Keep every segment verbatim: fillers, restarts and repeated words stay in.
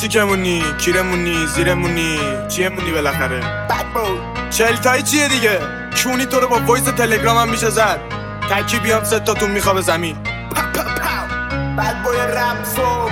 چیکمونی کیرمونی زیرمونی چیمونی بالاخره چهل تایی چیه دیگه کونی تو رو با وایس تلگرام هم میشه زد تکی بیام ستاتون میخواب زمین بد بوی رپسو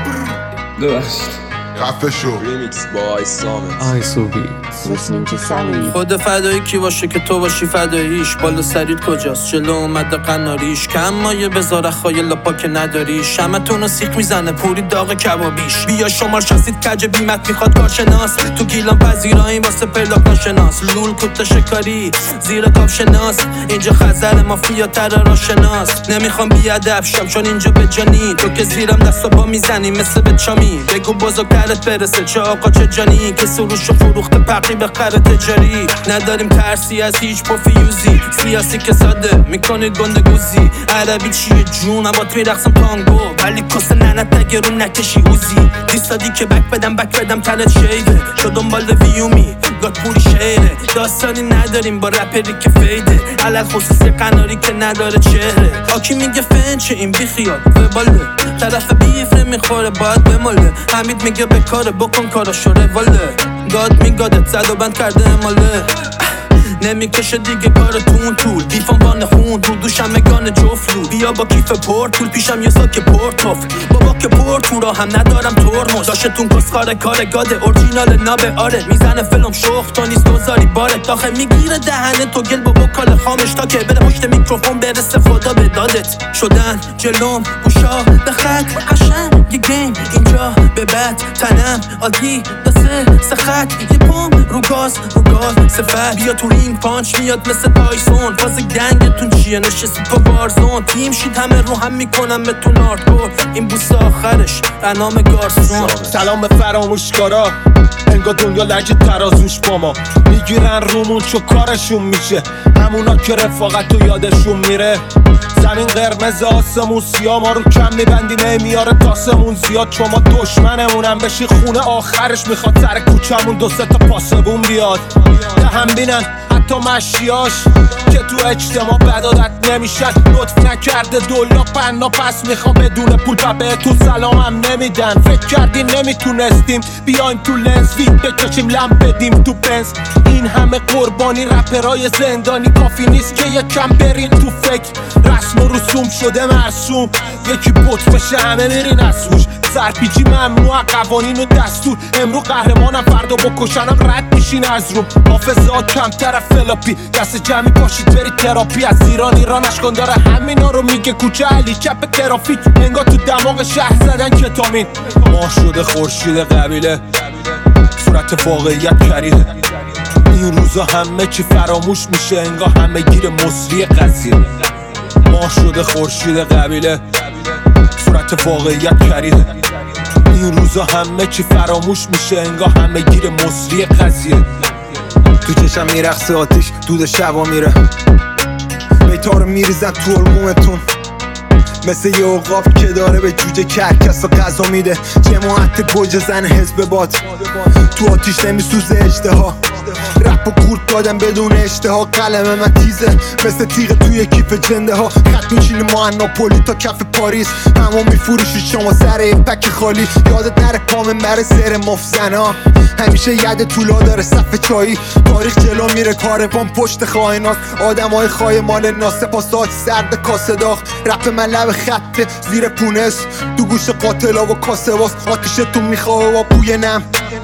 ببخشید خفه شو ریمیکس بای سامت آی سوبی listening to Sally. خود فدایی کی باشه که تو باشی فداییش بالا سرید کجاست جلو اومده قناریش کم مایه بذاره خایل پا که نداری شمتون رو سیخ میزنه پوری داغ کبابیش بیا شمار شستید کج بیمت میخواد کارشناس تو گیلان پذیرایی واسه پیدا کارشناس لول کتا شکاری زیر کاف شناس اینجا خزر مافیا تر را شناس نمیخوام بیادب شم چون اینجا به جانی تو که زیرم دست و پا میزنی مثل به چامی بگو بزرگترت برسه چه آقا چه جانی که سروش و فروخت پقی به قرار تجاری نداریم ترسی از هیچ پوفیوزی سیاسی که ساده میکنه گندگوزی عربی چیه جون عبات میرقصم تانگو ولی کس ننت اگه رو نکشی اوزی دیستادی که بک بدم بک بدم تنت شیده شو دنبال ویومی گاد پوری شیره داستانی نداریم با رپری که فیده علل خصوصی قناری که نداره چهره آکی میگه فنچه این بیخیال وباله طرف بیف نمیخوره باید بماله حمید میگه بکاره بکن کاراشو رواله گاد میگادت زد و بند کرده اماله نمیکشه دیگه کار تون طول بیفان وان خون رو دوشم مگان جفلو بیا با کیف پورت طول پیشم یه ساک پورتوف بابا که پورت تو را هم ندارم ترمز داشتون کسخاره کار گاده اورجینال نابه آره میزنه فلم شخ تا نیست دوزاری باره داخل میگیره دهنه تو گل با بکال خامش تا که بره پشت میکروفون برسه خدا به دادت شدن جلوم گوشا به خط قشنگ یه گیم اینجا به بد تنم عادی دسته سخت یه پام رو گاز رو گاز سفر بیا تو رینگ پانچ میاد مثل تایسون فاز گنگتون چیه نشستی تو بارزون تیم شید همه رو هم میکنم به تو ناردکور این بوس آخرش بنام گارسون سلام به فراموشکارا انگار دنیا لنج ترازوش با ما میگیرن رومون چو کارشون میشه همونا که رفاقت تو یادشون میره زمین قرمز آسمون سیاه ما رو کم میبندی نمیاره تاسمون زیاد چون ما دشمنمونم بشی خونه آخرش میخواد سر کوچمون دو سه تا پاسبون بیاد ده هم بینن حتی مشیاش که تو اجتماع بدادت نمیشن لطف نکرده دولا پنا پس میخوام بدون پول و به تو سلامم نمیدن فکر کردی نمیتونستیم بیایم تو لنز وید بکشیم لم بدیم تو بنز این همه قربانی رپرای زندانی کافی نیست که یکم برین تو فکر رسم و رسوم شده مرسوم یکی بوت بشه همه میرین از روش سرپیچی ممنوع قوانین و دستور امرو قهرمانم فردا بکشنم رد میشین از روم حافظه ها کم طرف فلاپی دست جمعی باشید برید تراپی از ایران ایران اشکان داره همینا رو میگه کوچه علی چپ ترافیک انگار تو دماغ شهر زدن کتامین ماه شده خورشید قبیله صورت واقعیت کریه این روزا همه چی فراموش میشه انگار همه گیر مصری قضیه ماه شده خورشید قبیله صورت واقعیت کریه این روزا همه چی فراموش میشه انگار همه گیر مصری قضیه تو چشم میرقصه آتیش دود شبا میره بیتا رو میریزن تو الگومتون مثل یه عقاب که داره به جوجه کرکس و غذا میده جماعت گوجه زن حزب باد تو آتیش نمیسوزه اجدها رپ و کورت دادم بدون اشتها قلم من تیزه مثل تیغ توی کیف جنده ها خط میچینه ما ناپولی تا کف پاریس همون میفروشی شما سر یه پک خالی یادت نره پامن بره سر مفزنا همیشه ید طولا داره صف چایی تاریخ جلو میره کاروان پشت خائناست آدم های خواهی مال ناسه پاسات سرد کاسه داغ رپ من لب خطه زیر پونس دو گوش قاتلا و کاسه باز آتیشتون میخواه با بوی نم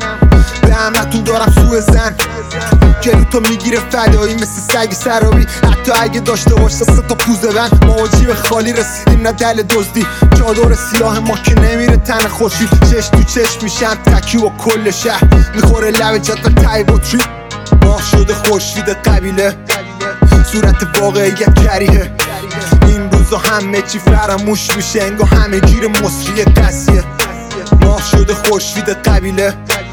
به همتون دارم سوء زن جلو تو میگیره فدایی مثل سگ سرابی حتی اگه داشته باشه سه تا پوزه بند ما جیب خالی رسیدیم نه دل دزدی چادر سیاه ما که نمیره تن خوشی چش تو چش میشن تکی و کل شهر میخوره لب جدول تای با تریپ ماه شده خورشید قبیله صورت واقعیت کریه این روزا همه چی فراموش میشه انگار همه گیر مصری قضیه ماه شده خورشید قبیله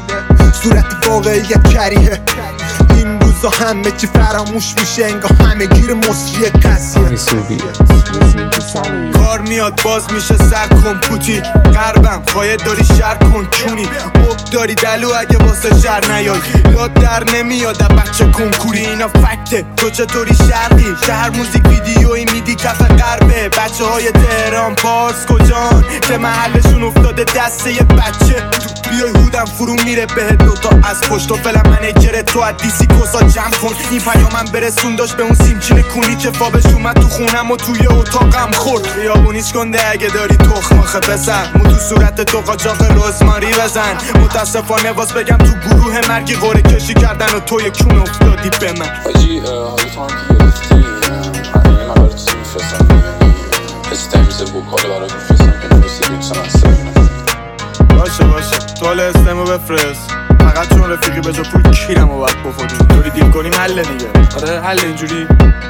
صورت واقعیت کریه این روزا همه چی فراموش میشه انگار همه گیر مصری قضیه Listening to Sally. کار میاد باز میشه سر کن پوتی قربم خواهد داری شر کن کونی اوب داری دلو اگه واسه شر نیای یاد در نمیاد بچه کنکوری اینا فکته تو چطوری شرقی شهر موزیک ویدیویی میدی کف غربه بچه های تهران پارس کجان که محلشون افتاده دسته یه بچه تو بیای هودم دارم فرو میره بهت دوتا از پشت و فعلا منیجر تو از دیسی کوسا جمع کن این پیامم برسون داشت به اون سیمچین کونی که فابش اومد تو خونم و توی اتاقم خورد خیابونیش کنده اگه داری تخم آخه بزن مو تو صورت تو قاچاق رزماری بزن متاسفانه واس بگم تو گروه مرگی قره کشی کردن و توی کون افتادی به من حاجی حالا تو هم که گرفتی همین من برای تو میفرستم کسی تمیز بوکاله برای میفرستم که میفرستی دوستان هسته باشه باشه تو حالا استمو بفرست فقط چون رفیقی به جا پول کیرم رو باید بخوریم طوری دیل کنیم حله دیگه آره حل اینجوری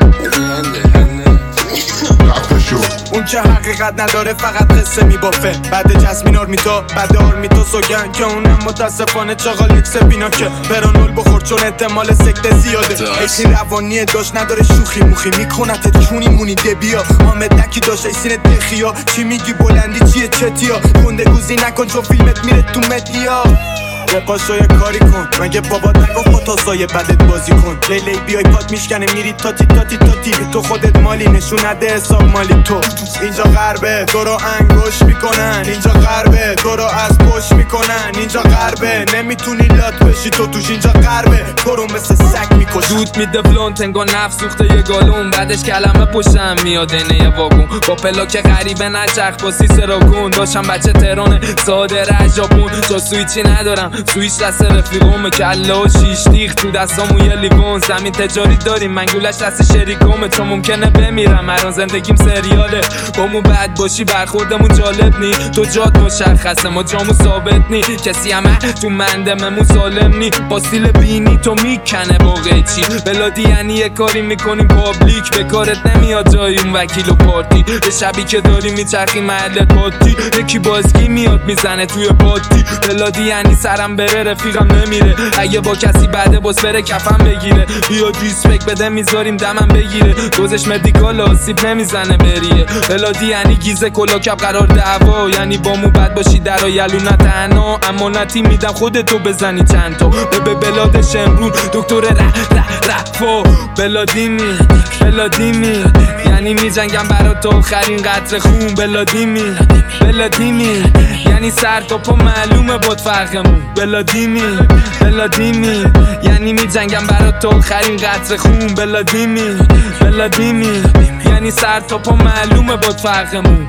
اون که حقیقت نداره فقط قصه میبافه بعد جسمین آرمیتا بعد آرمیتا سوگن که اونم متاسفانه چاقال اکس بینا که پرانول بخور چون احتمال سکته زیاده ایسی روانیه داشت نداره شوخی موخی میکنت چونی مونی دبیا حامدکی داشت ایسین دخیا چی میگی بلندی چیه چتیا گنده گوزی نکن چون فیلمت میره تو مدیا پاشو یه کاری کن مگه بابات نگفت با تا سایه بدت بازی کن لیلی بیای پات میشکنه میری تاتی تاتی تاتی تو خودت مالی نشون نده حساب مالی تو اینجا غربه تو رو انگوش میکنن اینجا غربه تو رو از پشت میکنن اینجا غربه نمیتونی لات بشی تو توش اینجا غربه تو رو مثل سگ میکشن دود میده بلونت انگار نفس سوخته یه گالون بعدش کلمه پشتم میاد اینه یه واگون با پلاک غریبه نچرخ با سی سراگون داشتم بچه تهران ساده رجابون جا سویچی ندارم سویچ دست رفیقومه کله و شیش دیخ تو دستامون یه لیوان زمین تجاری داریم منگولش دست شریکومه چون ممکنه بمیرم الان زندگیم سریاله با مو بد باشی برخوردمون جالب نی تو جات مشخصه ما جامو ثابت نی کسی همه تو مندممون سالم نی با سیل بینی تو میکنه با قیچی بلادی یعنی یه کاری میکنیم پابلیک به کارت نمیاد جای اون وکیل و پارتی به شبی که داری میچرخی محل پاتی یکی بازگی میاد میزنه توی پاتی بلادی یعنی سرم بره رفیقم نمیره اگه با کسی بعده باز بره کفم بگیره بیا ریسپکت بده میذاریم دمم بگیره دوزش مدیکال آسیب نمیزنه بریه بلادی یعنی گیزه کلاکب قرار دعوا یعنی با مو بد باشی در یلو نه تنها امانتی میدم خودتو بزنی چند تا به بلاد شمرون دکتر ره ره رفا بلادی می بلادی می یعنی میجنگم برا تو آخرین قطره خون بلادی می بلادی می یعنی سر تا پا معلومه باد فرقمون بلادی می بلادی می یعنی میجنگم برا تو آخرین قطره خون بلادی می بلادی می یعنی سر تا پا معلومه باد فرقمون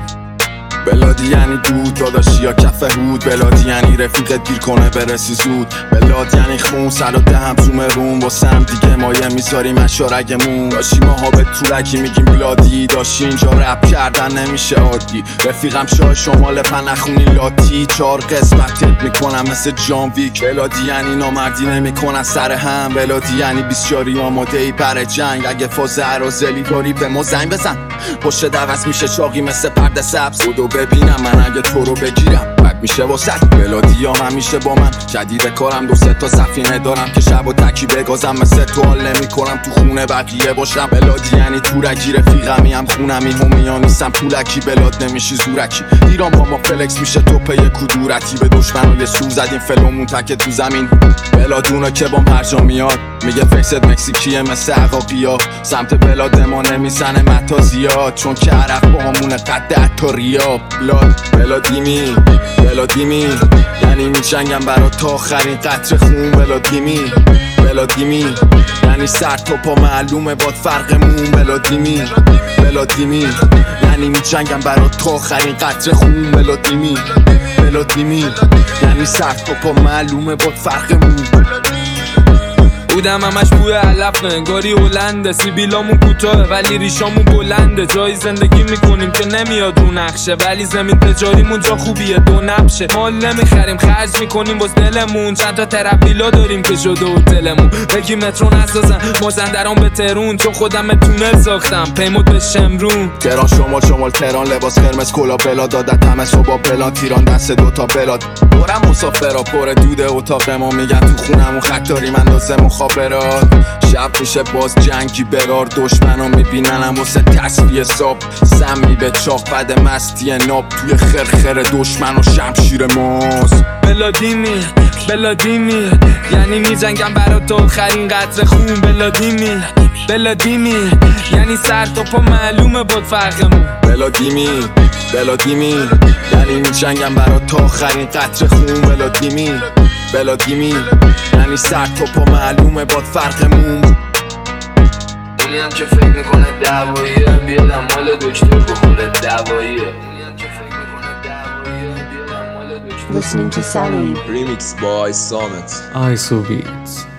بلادی یعنی دود داداشی یا کف هود بلادی یعنی رفیقت گیر کنه برسی زود بلاد یعنی خون سر و دهم تو مرون واسه هم دیگه مایه میذاریم اشارگمون داشی ماها به طولکی میگیم بلادی داشی اینجا رپ کردن نمیشه عادی رفیقم شاه شمال پنخونی لاتی چار قسمتت میکنم مثل جان ویک بلادی یعنی نامردی نمیکنن سر هم بلادی یعنی بیسیاری آماده ای بر جنگ اگه فاز عرازلی داری به ما زنگ بزن پشت دوست میشه چاقی مثل پرده سبز بودو ببینم من اگه تو رو بگیرم بد میشه واسه بلادی ها همیشه با من جدید کارم دو سه تا سفینه دارم که شب و تکی بگازم مثل تو حال نمیکنم تو خونه بقیه باشم بلادی یعنی تورکی رفیقمی هم خونمی همیا نیستم پولکی بلاد نمیشی زورکی ایران با ما فلکس میشه تو پی کدورتی به دشمن یه سو زدیم فلومون تکه تو زمین بلادونه که بام پرجا میاد میگه فکست مکزیکیه مثل عقاقیا سمت بلاد ما نمیزنه متا زیاد چون که عرق با همونه قد عطاریا بلاد بلادی می بلادی می یعنی میجنگم برا تا آخرین قطره خون بلادی می بلادی می یعنی سر تا پا معلومه باد فرقمون بلادی می بلادی می یعنی میجنگم برا تا آخرین قطره خون بلادی می بلادی می یعنی سر تا پا معلومه باد فرقمون بودم همش بوی علف انگاری هلنده سیبیلامون کوتاه ولی ریشامون بلنده جایی زندگی میکنیم که نمیاد رو نقشه ولی زمین تجاریمون جا خوبیه دو نبشه مال نمیخریم خرج میکنیم باز دلمون چند تا تربیلا داریم که شده هتلمون بگی مترو نسازن مازندران به ترون چون خودم تونل ساختم پیمود به شمرون تهران شمال شمال تهران لباس قرمز کلا بلا دادت همه صبح پلان تیران دست دوتا بلاد دورم مسافرا پر دود اتاق ما میگن تو خونمون خط داریم اندازه مخابرات شب میشه باز جنگی برار دشمنا میبیننم واسه تصفیه ساب سمی به چاق بد مستی ناب توی خرخر دشمن و شمشیر ماست بلادی می بلادی می یعنی میجنگم برا تو آخرین قطره خون بلادی می بلادی می یعنی سر تا پا معلومه باد فرقمون بلادی می بلادی می یعنی میجنگم برا تا آخرین قطره خون بلادی می بلادیمی یعنی سر تو پا معلومه باد فرقمون. اونی هم که فکر میکنه دواییه بیادم مال دکتر بخوره دواییه. Listening to Salud. Remix by Summit. I S O Beats.